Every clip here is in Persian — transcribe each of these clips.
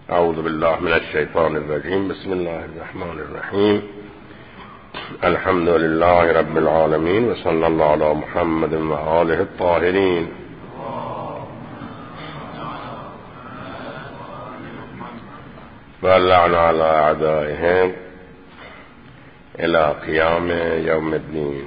اعوذ بالله من الشیطان الرجیم. بسم الله الرحمن الرحیم. الحمد لله رب العالمین و صلی الله علی محمد و آله الطاهرین. و لعن علی اعدائهم الی قیام یوم الدین.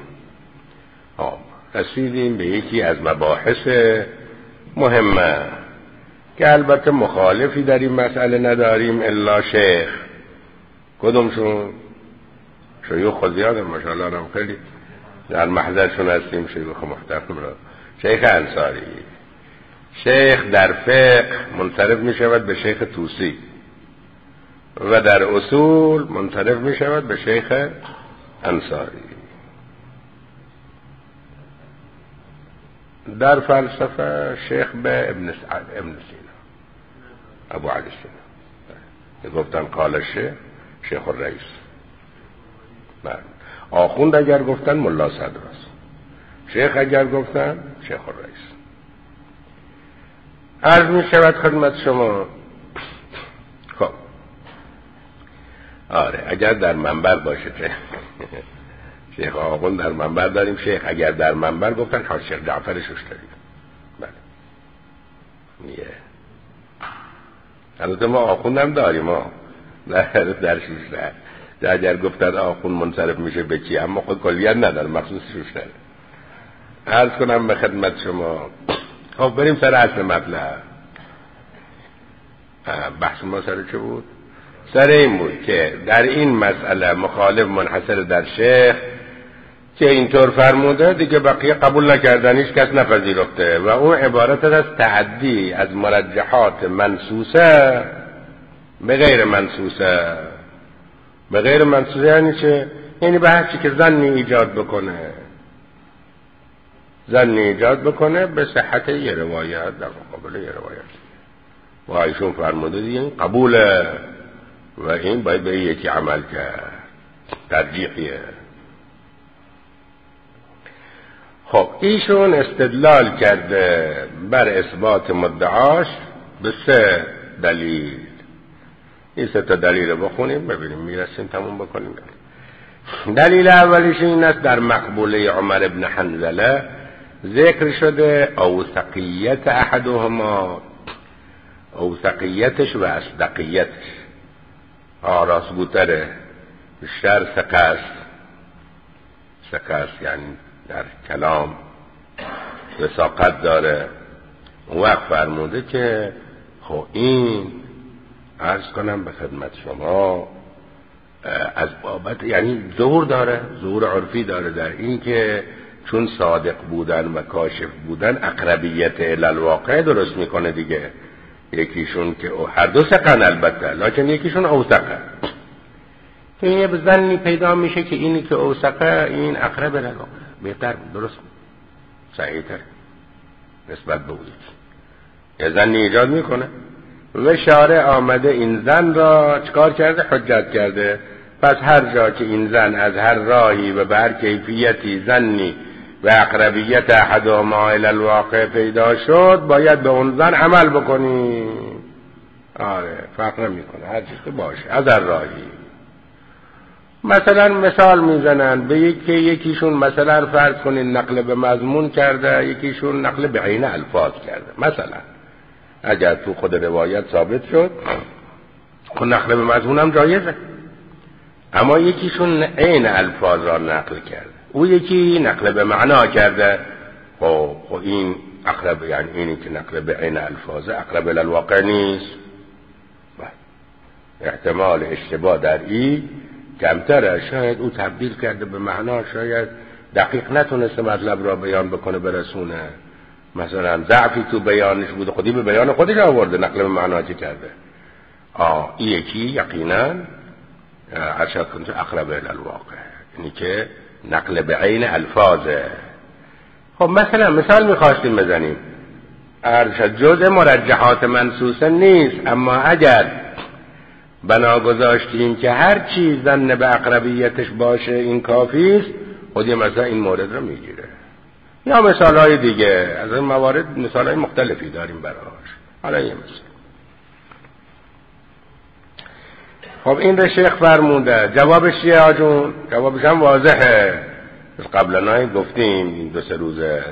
رسیدیم به یکی از مباحث مهمه که البته مخالفی در این مسئله نداریم الا شیخ. کدومشون؟ شیوخ خود زیاده ماشاءالله، هم خیلی در محضرشون هستیم. شیوخ محترم را شیخ انصاری. شیخ در فقه منصرف می شود به شیخ طوسی و در اصول منصرف می شود به شیخ انصاری. در فلسفه شیخ به ابن سینا، ابو علی سینا گفتن قال شیخ الرئیس. آخوند اگر گفتن ملا صدر است، شیخ اگر گفتن شیخ الرئیس. عرض می شود خدمت شما. خب آره، اگر در منبر باشه شیخ آخوند در منبر داریم. شیخ اگر در منبر گفتن حاج شیخ جعفر شوشتری. بله البته ما آخوند هم داریم در شوشتر. اگر گفتن آخوند منصرف میشه به چی، اما خود کلیت نداره، مخصوص شوشتر. عرض کنم به خدمت شما. خب بریم سر اصل مطلب. بحث ما سر چه بود؟ سر این بود که در این مسئله مخالف منحصر در شیخ که اینطور فرموده، دیگه بقیه قبول نکردن، هیچ کس نپذیرفته و اون عبارت از تعدی از مرجحات منصوصه به غیر منصوصه. به غیر منصوصه یعنی چه؟ یعنی به هر چی که ظنی ایجاد بکنه به صحت یه روایت در مقابل یه روایت. و ایشون فرموده دیگه این قبوله و این باید به یکی عمل کرد. ترجیحیه. خب ایشون استدلال کرده بر اثبات مدعاش به 3 دلیل. این 3 تا دلیل رو بخونیم ببینیم میرسیم تموم بکنیم. دلیل اولیش این است در مقبوله عمر ابن حنظله ذکر شده اوثقیت احدهما، اوثقیتش و اصدقیتش. راست بوتره بیشتر سقست یعنی در کلام وثاقت داره. اون وقت فرموده که خب این عرض کنم به خدمت شما از بابت یعنی ظهور داره، ظهور عرفی داره در این که چون صادق بودن و کاشف بودن اقربیت الالواقع درست میکنه دیگه. یکیشون که هر دو ثقن البته، لیکن یکیشون اوثقه. که این به ظنی پیدا میشه که اینی که اوثقه این اقرب الالواقع، بهتر درست صحیح تر نسبت به اون یه ظنی ایجاد میکنه. و شارع آمده این ظن را چکار کرده؟ حجت کرده. پس هر جا که این ظن از هر راهی و به هر کیفیتی ظنی و اقربیت احدهما الی الواقع پیدا شد باید به اون ظن عمل بکنی. آره فرق نمیکنه هر چیزی باشه از هر راهی. مثلا مثال میزنن به یکیشون مثلا فرض کنین نقل به مضمون کرده، یکیشون نقل به عین الفاظ کرده. مثلا اگر تو خود روایت ثابت شد خود نقل به مضمون هم جایزه، اما یکیشون عین الفاظ را نقل کرده، او یکی نقل به معنا کرده. خب این اقرب، یعنی اینی که نقل به عین الفاظه اقرب الواقع نیست. احتمال اشتباه در این کمتره. شاید او تبدیل کرده به معنا، شاید دقیق نتونسته مطلب را بیان بکنه برسونه، مثلا ضعفی تو بیانش بوده، خودی به بیان خودش آورده، نقل به معنا چه کرده. این یکی یقینا ارشد کنه اقرب الواقع، یعنی که نقل به عین الفاظه. خب مثلا مثال میخواستیم بزنیم، ارشد جزء مرجحات منصوصه نیست، اما اگر بنا گذاشتیم که هر چیز ظن به اقربیتش باشه این کافی است، خودی مثلا این مورد رو میگیره. یا مثالهای دیگه از این موارد مثالهای مختلفی داریم براش. حالا یه مثال خب این رو شیخ فرمونده. جوابش چیه آجون؟ جوابش هم واضحه، قبلا گفتیم این 2-3 روزه.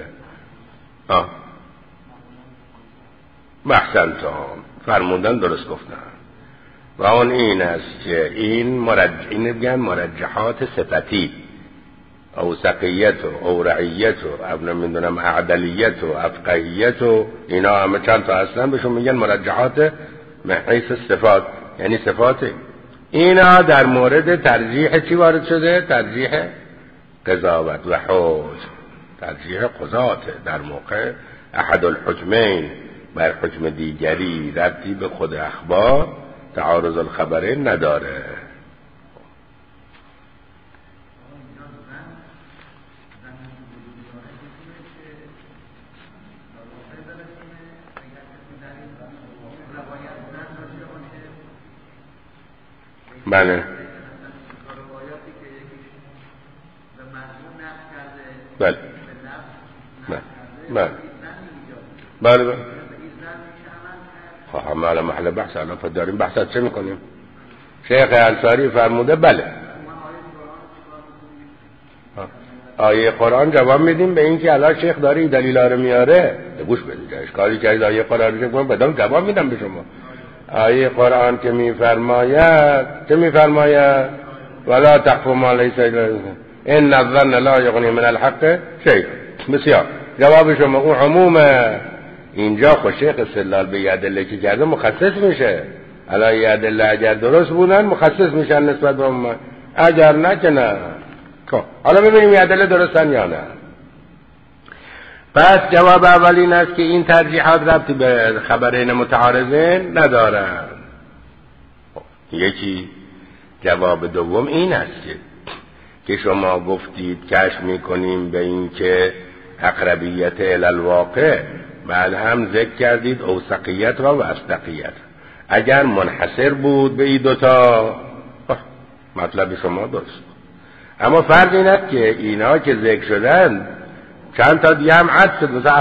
محسنتم، فرمودن درست گفتن. و اون این است که این بگن مرجحات صفتی، اوثقیت و اورعیت و نمیدونم اعدلیت و افقهیت و اینا همه چند تا هستن، بهشون میگن مرجحات من حیث صفات، یعنی صفات. اینا در مورد ترجیح چی وارد شده؟ ترجیح قضاوت و حکم، ترجیح قضات در موقع احد الحکمین بر حکم دیگری، ربطی به خود اخبار تعارض الخبره نداره. بله بله بله بله بله. خب همه الان محل بحث الان داریم بحثات چه میکنیم؟ شیخ انصاری فرموده بله آیه قرآن جواب میدیم به این که الان شیخ داری دلیلا رو میاره، گوش بدید اشکالی که آیه قرآن رو میگم بدم جواب میدم به شما. آیه قرآن که میفرماید چه میفرماید؟ ولا تقف ما لیس لك ان الظن لا یغنی من الحق شیء. بسیار جواب شما اون عمومه. اینجا خود شیخ استدلال به ادله که کرده مخصص میشه. الان ادله اگر درست بودن مخصص میشن نسبت به عموم، اگر نه که نه. خب حالا ببینیم ادله درستن یا نه. پس جواب اول این است که این ترجیحات ربطی به خبرین متعارضین ندارن. یکی جواب دوم این است که شما گفتید کشف میکنیم به این که اقربیت الالواقع، بعد هم ذکر کردید اوثقیت و اصدقیت. اگر منحصر بود به این دوتا مطلب شما درست، اما فرق این است که اینا که ذکر شدن چند تا دیگه هم عد شد. مثلا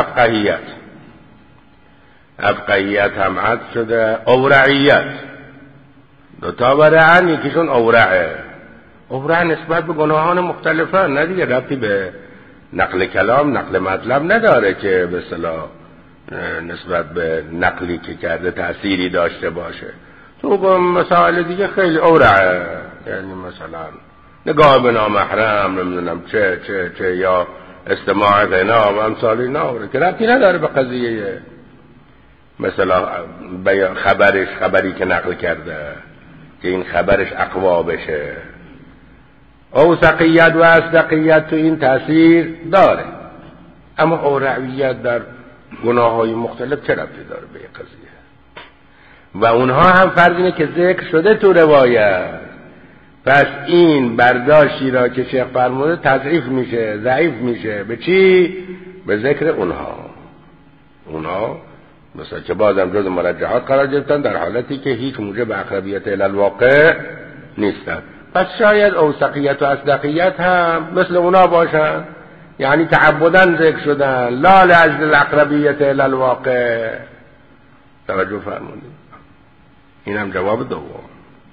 افقهیت هم عد شده، اورعیت دوتا برعن، یکیشون اورعه. اورع نسبت به گناهان مختلفه، نه دیگه ربطی به نقل کلام نقل مطلب نداره که به اصطلاح نسبت به نقلی که کرده تأثیری داشته باشه. تو مسائل دیگه خیلی اورعه، یعنی مثلا نگاه به نامحرم، نمیدونم چه یا استماع غنا و امثال اینا که ربطی نداره به قضیه مثلا خبری که نقل کرده که این خبرش اقوا بشه. اوثقیت و اصدقیت تو این تأثیر داره، اما اورعیت در گناه های مختلف چه ربطی داره به قضیه؟ و اونها هم فرض اینه که ذکر شده تو روایت. پس این برداشتی را که شیخ فرموده تضعیف میشه، ضعیف میشه. به چی؟ به ذکر اونها مثلا که بازم جز مرجحات قرار گرفتن در حالتی که هیچ موجب اقربیت الالواقع نیستن. پس شاید اوثقیت و اصدقیت هم مثل اونا باشن، یعنی تعبداً ذکر شدن، لا لاجل الاقربیت الالواقع. توجه فرمودید؟ این هم جواب دوم.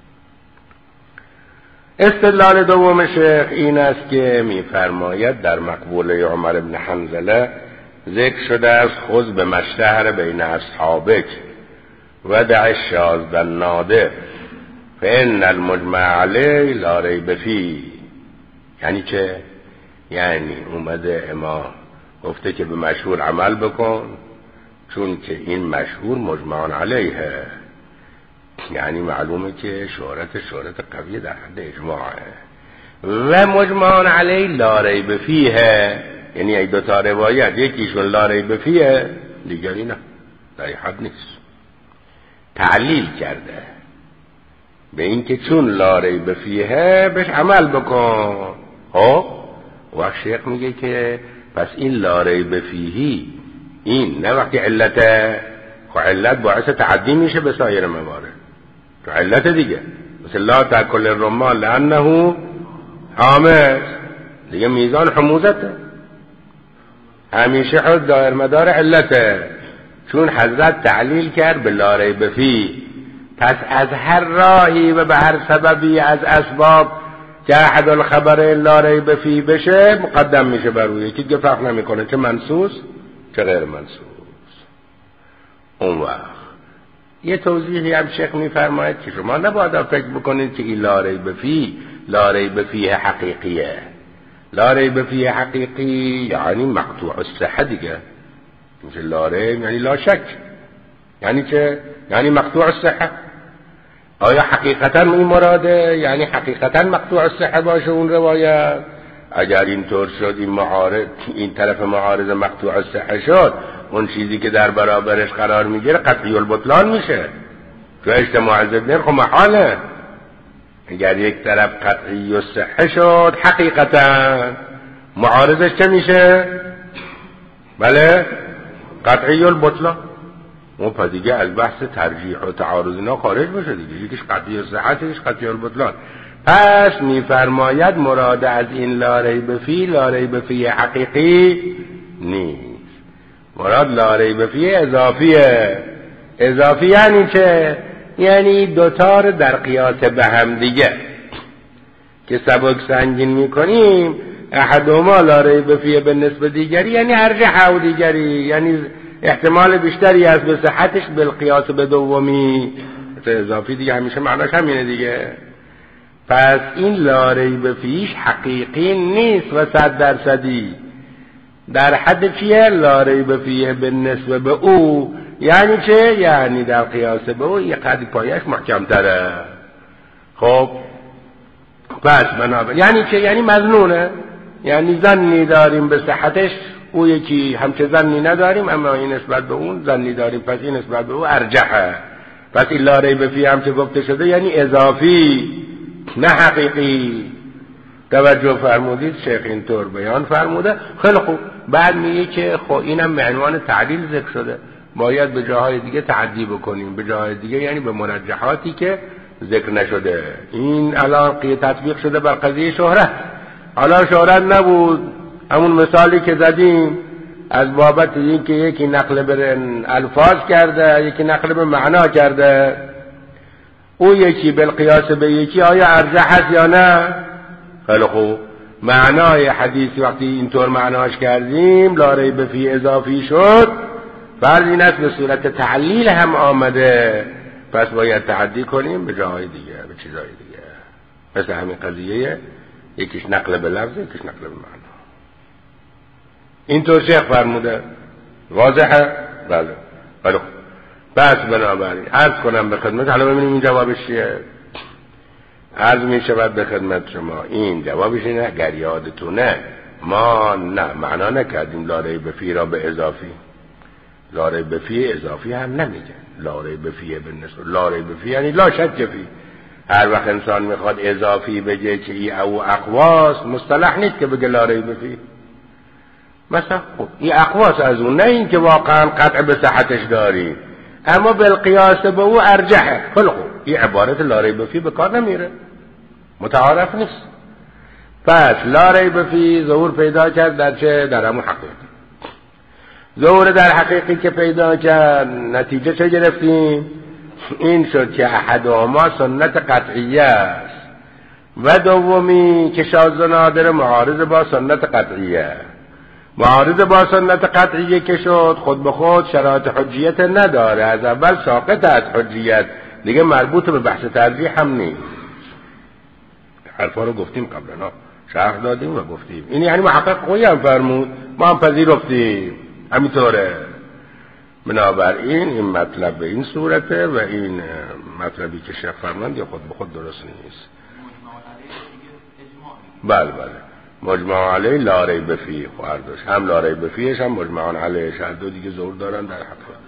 استدلال دوم شیخ این است که میفرماید در مقبوله عمر بن حنظله ذکر شده از خذ به مشتهر بین اصحابک و دع الشاذ النادر فان المجمع علیه لا ریب فیه. یعنی چه؟ یعنی اومده امام گفته که به مشهور عمل بکن چون که این مشهور مجمع علیه، یعنی معلومه که شهرت قوی در حد اجماعه. و مجمع علیه لا ریب فیه، یعنی ای دو تا روایت یکیشون لا ریب فیه دیگری نه، در حد نیست. تعلیل کرده به این که چون لا ریب فیه بهش عمل بکن. و شیخ میگه که پس این لا ریب فیهی این نه وقتی علته، خب علت باعث تعدی میشه به سایر موارد، تو علت دیگه مثل لا تاکل الرمان لانه حامض دیگه میزان حموزته، همیشه خود دایر مدار علته. چون حضرت تعلیل کرد به لا ریب فیه پس از هر راهی و به هر سببی از اسباب که احد الخبر لا ریب فیه بشه مقدم میشه بر روی یکی دیگه، فرق نمیکنه چه منصوص چه غیر منصوص. اون وقت یه توضیحی هم شیخ میفرماید که شما نباید فکر بکنید که این لا ریب فیه حقیقیه. لا ریب فیه حقیقی یعنی مقطوع الصحه دیگه. میشه لا ریب یعنی لا شک، یعنی چه؟ یعنی مقطوع الصحه. آیا حقیقتا این مراده؟ یعنی حقیقتا مقطوع الصحه باشه اون روایت؟ اگر اینطور شد این طرف معارض مقطوع الصحه شد، اون چیزی که در برابرش قرار میگیره قطعی البطلان میشه. تو اجتماع ضدن خب محاله. اگر یک طرف قطعی الصحه شد حقیقتا معارضش چه میشه؟ بله قطعی البطلان. اون پس دیگه از بحث ترجیح و تعارض اینا خارج بشه دیگه، یکیش قطعی الصحت یکیش قطعی البطلان. پس میفرماید مراد از این لا ریب فیه حقیقی نیست. مراد لا ریب فیه اضافیه. اضافی یعنی چه؟ یعنی دوتار در قیاس به هم دیگه که سبک سنگین میکنیم، احدهما لا ریب فیه به نسبت دیگری یعنی ارجح و دیگری یعنی احتمال بیشتری از به صحتش بالقیاس به دومی. اضافی دیگه همیشه معناش همینه دیگه. پس این لا ریب فیش حقیقی نیست و 100%. در حد چیه؟ لا ریب فیه به نسبت به او یعنی چه؟ یعنی در قیاس به او یه قدری پایش محکم تره. خب پس بنابراین یعنی چه؟ یعنی مظنونه، یعنی ظنی داریم به صحتش، او یکی همچه ظنی نداریم اما این نسبت به اون ظنی داریم، پس این نسبت به او ارجحه. پس این لا ریب فیه هم چه گفته شده یعنی اضافی نه حقیقی. توجه فرمودید شیخ اینطور بیان فرموده. خیلی خوب، بعد میگه که خب اینم به عنوان تعلیل ذکر شده، باید به جاهای دیگه تعدی بکنیم. به جاهای دیگه یعنی به مرجحاتی که ذکر نشده. این الان تطبیق شده بر قضیه شهرت. حالا شهرت نبود، همون مثالی که زدیم از بابت این که یکی نقل به الفاظ کرده یکی نقل به معنا کرده، او یکی بالقیاس به یکی آیا ارجح است یا نه؟ خیلی خوب، معنای حدیثی وقتی اینطور معناش کردیم لا ریب فیه اضافی شد، فرض این است به صورت تعلیل هم آمده، پس باید تعدی کنیم به جاهای دیگه، به چیزهای دیگه. مثل همین قضیه یکیش نقل به لفظ یکیش نقل به معنا. اینطور شیخ فرموده. واضحه؟ بله. خیلی خوب، بس بنابراین عرض کنم به خدمت. حالا ببینیم این جوابش چیه. عرض می شود به خدمت شما این جوابش اینه. اگر یادتونه ما نه معنا نکردیم لا ریب فیه را به اضافی. لا ریب فیه اضافی هم نمیگه. لا ریب فیه بالنسبه لا ریب فیه یعنی لا شک فیه. هر وقت انسان میخواد اضافی بگه که ای او اقواس، مصطلح نیست که بگه لا ریب فیه. مثلا خب این اقواس از اون، نه این که واقعا قطع به صحتش داری اما بالقیاس به او ارجحه. خب این عبارت لا ریب فیه به کار نمیره، متعارف نیست. پس لا ریب فیه ظهور پیدا کرد در چه؟ در همون حقیقی. ظهور در حقیقی که پیدا کرد، نتیجه چه گرفتیم؟ این شد که احدهما سنت قطعیه است و دومی که شاذ و نادر معارض با سنت قطعیه. معارض با سنت قطعیه که شد خود به خود شرایط حجیت نداره، از اول ساقط از حجیت دیگه، مربوط به بحث ترجیح هم نیست. حرفا رو گفتیم قبلا، شرح دادیم و گفتیم. این یعنی محقق قوی هم فرمود، ما هم پذیرفتیم، همینطوره. بنابراین این مطلب به این صورته و این مطلبی که شیخ فرماند خود به خود درست نیست. بله مجمع علیه لا ریب فیه، خواهردش هم لا ریب فیهش هم مجمع علیهش، هر دو دیگه ظهور دارن در حقیقت.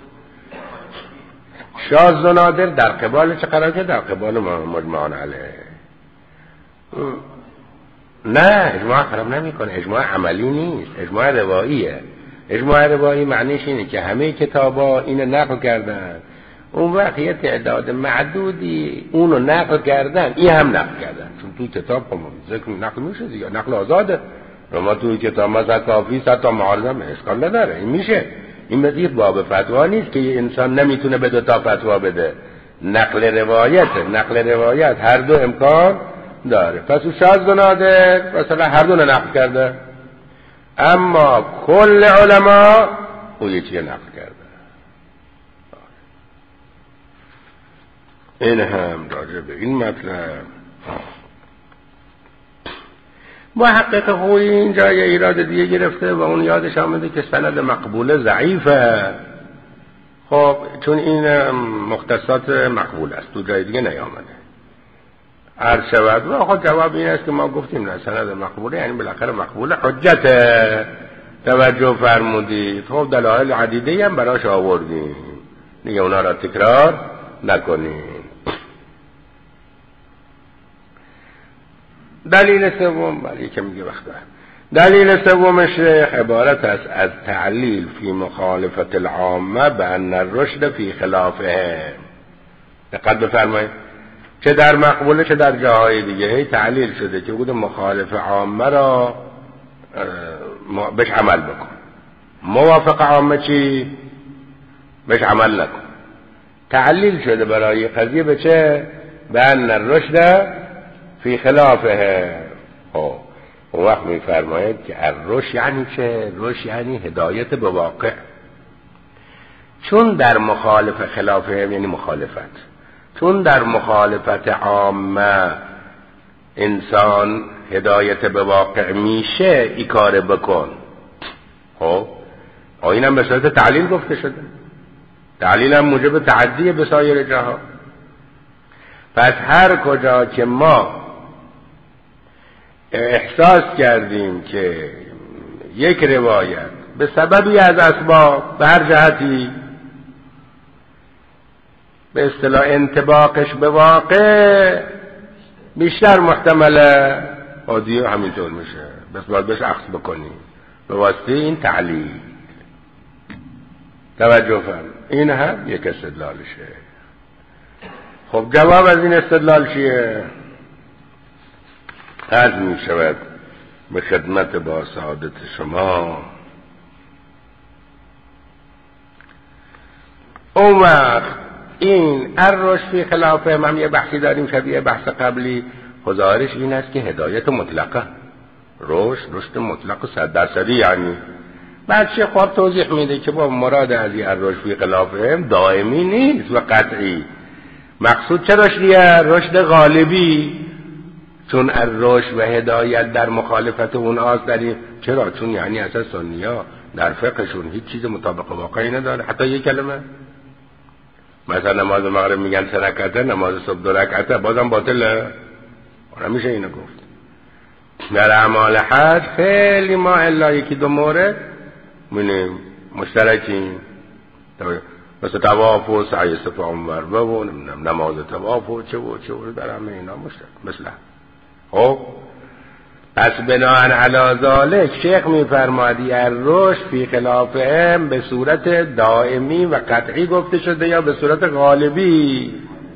شاذ و نادر در قبال چه قرار کرد؟ در قبال مجمع علیه. نه اجماع خراب نمیکنه، اجماع عملی نیست، اجماع رواییه. اجماع روایی معنیش اینه که همه کتابا اینو نقل کردن، اون وقت یه تعداد معدودی اونو نقل کردن، این هم نقل کردن، چون توی کتاب ذکر نقل میشه دیگه، نقل آزاده. ما توی کتاب مثلا کافی 100 تا معارضه اشکال نداره، این میشه. این مثل باب فتوا نیست که یه انسان نمیتونه به 2 تا فتوا بده. نقل روایت هر دو امکان داره. پس او شاذ و نادر مثلا هر دو نقل کرده، اما کل علما او یکی نقل کرده. این هم راجع به این مطلب. محقق خویی اینجا یه ایراد دیگه گرفته و اون یادش آمده که سند مقبوله ضعیفه. خب چون این مختصات مقبول است، تو جای دیگه نیامده. عرض شود و خود جواب این است که ما گفتیم نه، سند مقبوله یعنی بالاخره مقبوله حجته. توجه فرمودید. خب دلایل عدیده هم براش آوردیم دیگه، اونا را تکرار نکنیم. دلیل سوم ولی که میگه وقت دلیل سوم شیخ عبارت است از تعلیل فی مخالفت العامه بان الرشد فی خلافه. دقت بفرمایید، چه در مقبوله چه در جاهای دیگه تعلیل شده که بود مخالف عامه را بهش عمل بکن، موافق عامه چی بهش عمل نکن. تعلیل شده برای قضیه به چه؟ بان الرشد فی خلافه. اون وقت میفرماید که الرشد یعنی چه؟ رشد یعنی هدایت به واقع. چون در مخالف خلافه یعنی مخالفت، چون در مخالفت عامه انسان هدایت به واقع میشه ای کار بکن. خب اینم به صورت تعلیل گفته شده، تعلیل هم موجب تعدی به سایر جاها. پس هر کجا که ما احساس کردیم که یک روایت به سببی از اسباب به هر جهتی به اصطلاح انطباقش به واقع بیشتر محتمله، عادی همینطور میشه، بس باید بهش اخذ بکنی به واسطه این تعلیل. توجه فرم، این هم یک استدلالشه. خب جواب از این استدلال چیه؟ عرض می شود به خدمت با سعادت شما. اون وقت این الرشد فی خلافه، هم یه بحثی داریم شبیه بحث قبلی. گزارش این است که هدایت مطلقه، رشد مطلق 100%، یعنی بعد شیخ خواب توضیح میده که با مراد از این الرشد فی خلافه دائمی نیست و قطعی. مقصود چه رشدیه؟ رشد غالبی. چون الرشد و هدایت در مخالفت اون آز داریم. چرا؟ چون یعنی اساس سنی‌ها در فقهشون هیچ چیز مطابق واقعی نداره، حتی یک کلمه. مثلا نماز مغرب میگن 3 رکعته، نماز صبح 2 رکعته، بازم باطله. نمیشه اینو گفت. در اعمال حج خیلی ما الا یکی دو مورد می‌بینیم مشترکیم، مثل طواف و سعی صفا و مروه و نماز طواف و چه در همه اینا مشترک مثل. خب پس بناهن علی ذالک شیخ میفرمادی الرشد فی خلافهم به صورت دائمی و قطعی گفته شده یا به صورت غالبی؟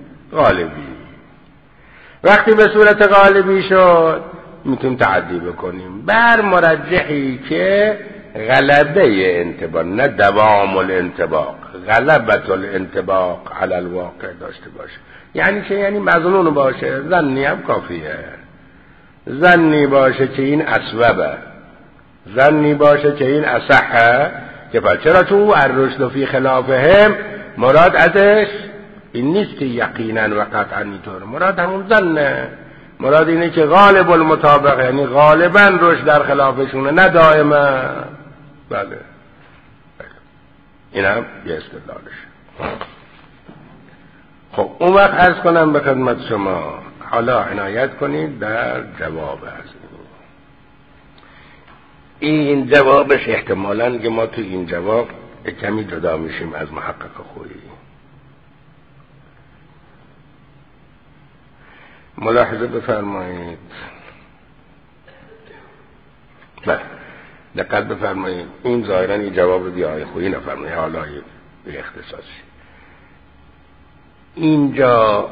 وقتی به صورت غالبی شد میتونیم تعدی بکنیم بر مرجحی که غلبه انطباق، نه دوام الانطباق، غلبت الانطباق علی الواقع داشته باشه. یعنی چه؟ یعنی مظنون باشه، ظنی هم کافیه. ظنی باشه که این اسوبه، ظنی باشه که این اصحه، که پس چرا تو الرشد فی خلافهم مراد ازش این نیست که یقینا و قطعا اینطوره، مراد همون ظنه. مراد اینه که غالب المطابق، یعنی غالبا رشد در خلافشونه، نه دائما. بله این هم یه استدلالشه. خب اون وقت عرض کنم به خدمت شما، حالا عنایت کنید در جواب هست. این جوابش احتمالاً که ما تو این جواب کمی جدا میشیم از محقق خویی. ملاحظه بفرمایید. بله دقت بفرمایید، این ظاهراً این جواب رو دیگه خویی نفرمایید، حالا به اختصاصی. اینجا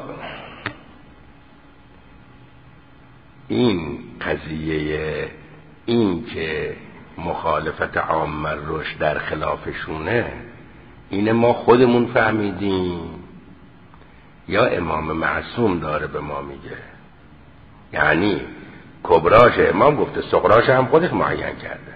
این قضیه این که مخالفت عامه رشد در خلافشونه، اینه ما خودمون فهمیدیم یا امام معصوم داره به ما میگه؟ یعنی کبراش امام گفته، صغراش هم خودش معین کرده.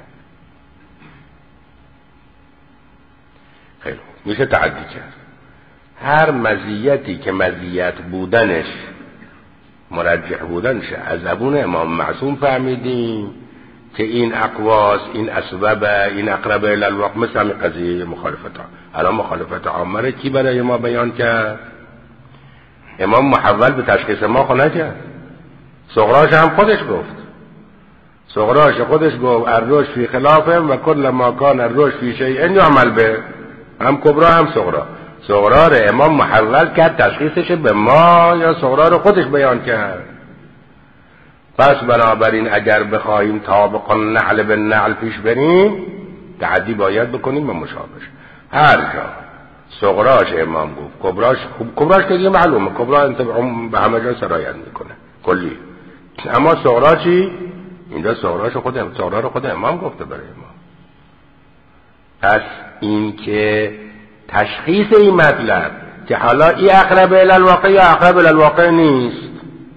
خیلی میشه تعدی کرد. هر مزیتی که مزیت بودنش مرجح بودنش از زبون امام معصوم فهمیدیم که این اقواس، این اسباب، این اقرب الی الواقع، مثل همین قضیه مخالفت ها. الان مخالفت عامه رو کی برای ما بیان کرد؟ امام محول به تشخیص ما خو نکرد. صغراش هم خودش گفت. صغراش خودش گفت الرشد فی خلافه و کل ما کان الرشد فی شیء یعمل به. هم کبرا هم صغرا. صغرا رو امام محول کرد تشخیصش به ما یا صغرا رو خودش بیان کرد؟ پس بنابراین اگر بخواهیم طابق النعل به نعل پیش بریم، تعدی باید بکنیم به مشابهش. هر جا صغراش امام گفت، کبراش که دیگه معلومه، کبرا به همه جا سرایت میکنه کلی. اما صغرا چی؟ اینجا صغرا رو خود امام گفته برای ما. پس این که تشخیص این مطلب که حالا این اقرب الی الواقع یا اقرب الی الواقع نیست،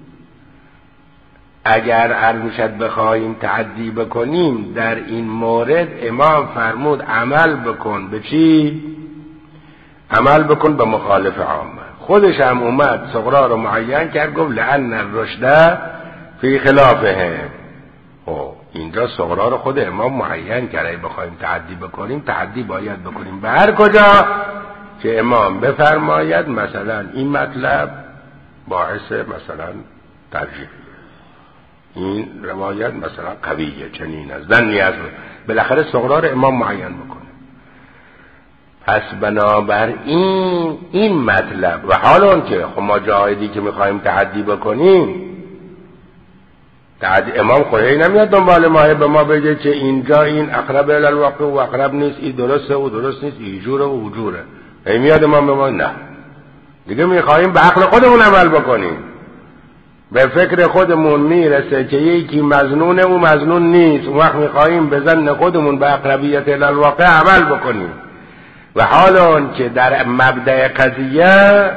اگر ارشد بخواهیم تعدی بکنیم در این مورد امام فرمود عمل بکن به چی؟ عمل بکن به مخالف عامه. خودش هم اومد صغرا رو معین کرد، گفت لأن الرشد فی خلافه. اینجا صغرا رو خود امام معین کرده. بخوایم تعدی بکنیم، تعدی باید بکنیم به هر کجا که امام بفرماید مثلا این مطلب باعث مثلا ترجیح، این روایت مثلا قویه، چنین از ظنی از، بالاخره صغرا رو امام معین بکنه. پس بنابراین این مطلب و حال اون که خب ما جاهدی که میخوایم تعدی بکنیم، تعدی امام خودی نمیاد دنبال ماه به ما بگه که اینجا این اقرب الی الواقع و اقرب نیست، این درسته و درست نیست، این جوره و جوره. میاد امام به ما نه، دیگه میخوایم به عقل خودمون عمل بکنیم. به فکر خودمون میرسه که یکی مظنونه و مظنون نیست، اون وقت میخوایم به ظن خودمون به اقربیت الی الواقع عمل بکنیم. و حال اون که در مبدأ قضیه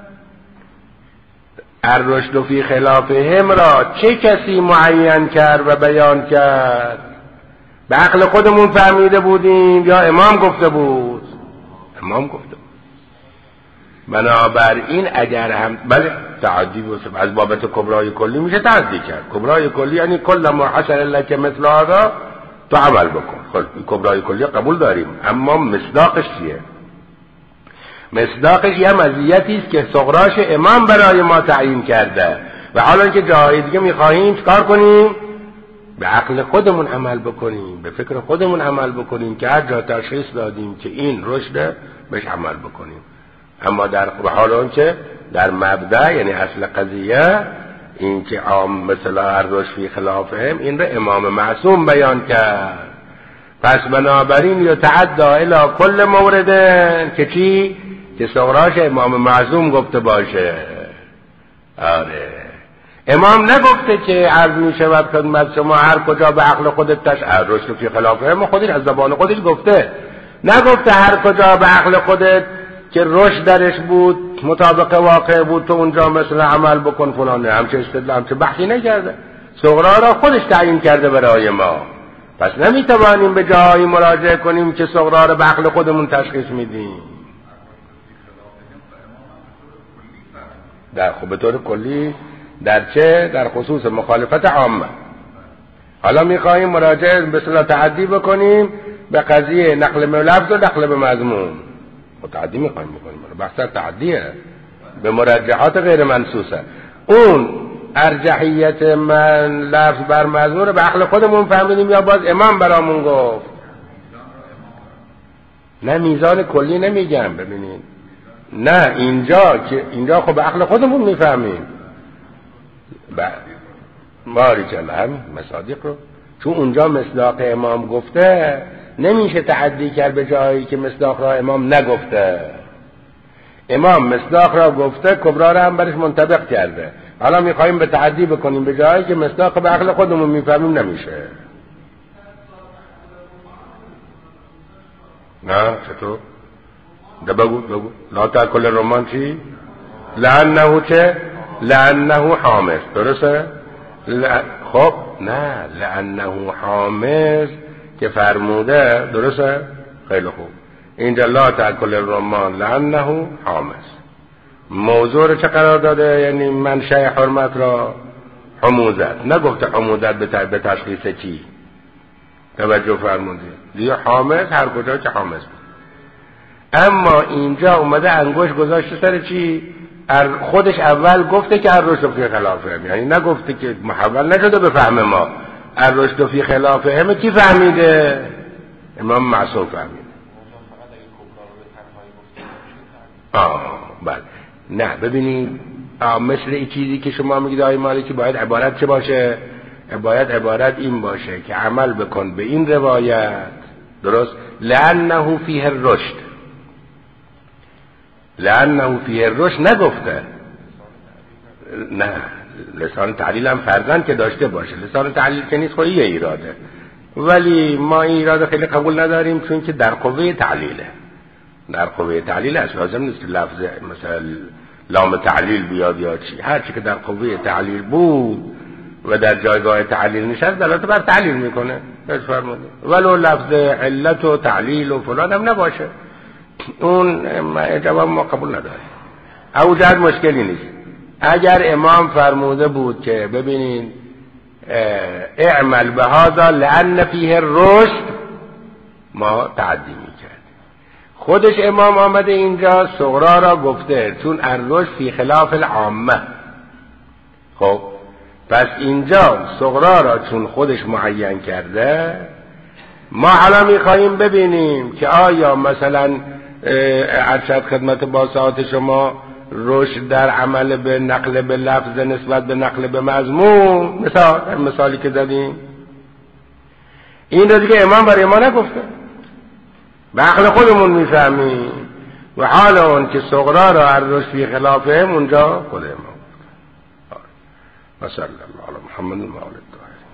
الرشد فی خلافهم را چه کسی معین کرد و بیان کرد؟ به عقل خودمون فهمیده بودیم یا امام گفته بود؟ امام گفته بود. بنابراین اگر هم بله تعدی باشه از بابت کبرای کلی میشه تعدی کرد. کبرای کلی یعنی کل ما حصل لك مثل هذا تو عمل بکن. خب کبرای کلی قبول داریم، اما مصداقش چیه؟ مصداقش یه مزیتی است که صغراش امام برای ما تعیین کرده و حالا که جای دیگه میخواهیم چکار کنیم؟ به عقل خودمون عمل بکنیم، به فکر خودمون عمل بکنیم که هر جا تشخیص دادیم که این رشده بهش عمل بکنیم. اما در حال اون که در مبدأ یعنی اصل قضیه این که عام مثل الرشد فی خلافهم، این رو امام معصوم بیان کرد. پس بنابراین یتعدی الی کل مورد که چی؟ که صغراش امام معصوم گفته باشه. آره امام نگفته که عرض می شود خدمت شما هر کجا به عقل خودت الرشد فی خلافهم، خودش از زبان خودش گفته، نگفته هر کجا به عقل خودت که رشد درش بود مطابق واقع بود تو اونجا مثل عمل بکن فلانه. همچه استدلال همچه بحثی نکرده، صغرا را خودش تعیین کرده برای ما. پس نمیتوانیم به جایی مراجعه کنیم که صغرا را به عقل خودمون تشخیص میدیم. در خب به طور کلی در چه؟ در خصوص مخالفت عامه. حالا میخواهیم مراجعه به اصطلاح تعدی بکنیم به قضیه نقل به لفظ و نقل به مضمون. تعدی میخوایم بکنیم، بحث تعدیه به مرجحات غیر منصوصه. اون ارجحیت من لفظ بر مضمون رو به عقل خودمون فهمیدیم یا باز امام برامون گفت؟ نه میزان کلی نمیگم، ببینید نه اینجا خب به عقل خودمون میفهمیم. ماری جلهم مصادیق رو چون اونجا مصداق امام گفته نمیشه تعدی کرد به جایی که مصداق را امام نگفته. امام مصداق را گفته، کبرا را هم برش منطبق کرده. حالا میخواییم به تعدی بکنیم به جایی که مصداق به عقل خودمون میفهمیم، نمیشه. نه چطور؟ ده بگو لا تاکل رمان چی؟ لانه چه؟ لانه حامض. درسته؟ خب نه، لانه حامض که فرموده. درسته؟ خیلی خوب. اینجا لا تاکل الرمان لانه حامض، موضوع رو چه قرار داده؟ یعنی منشأ حرمت را حموضت، نگفته حموضت به تشخیص چی. توجه فرمودید دیگه، حامض هر کجا که حامض بود. اما اینجا اومده انگشت گذاشته سر چی؟ خودش اول گفته که الرشد فی خلافه، یعنی نگفته که محول نشده به فهم ما. الرشد فی خلافه کی فهمیده؟ امام معصوم فهمیده. بله. نه ببینید، مثل این چیزی که شما میگید آقای مالکی باید عبارت چه باشه؟ باید عبارت این باشه که عمل بکن به این روایت. درست؟ لانه فیه الرشد، لانه فیه الرشد نگفته. نه، لسان تعلیل هم فرضاً که داشته باشه، لسان تعلیل که نیست، خود یه ایراده، ولی ما این ایراده خیلی قبول نداریم، چون که در قوه تعلیله. در قوه تعلیل است، لازم نیست لفظ مثلا لام تعلیل بیاد یا چی. هر چی که در قوه تعلیل بود و در جایگاه تعلیل نشست دلالت بر تعلیل میکنه. ولو لفظ علت و تعلیل و فلان هم نباشه، اون جواب ما قبول نداریم. او جد مشکلی نیست. اگر امام فرموده بود که ببینین اعمل به هذا لان فیه الرشد، ما تعدی میکرد. خودش امام آمده اینجا صغرا را گفته، چون الرشد فی خلاف العامه. خب پس اینجا صغرا را چون خودش معین کرده، ما حالا میخواییم ببینیم که آیا مثلا ارشد خدمت با ساعت شما رشد در عمل به نقل به لفظ نسبت به نقل به مضمون، مثالی که دادیم، این رو دیگه امام برای ما نگفته، به عقل خودمون میفهمیم. و حال اون که صغرا را الرشد فی خلافه اونجا خود امام. و صلی الله علی محمد و آله الطاهرین.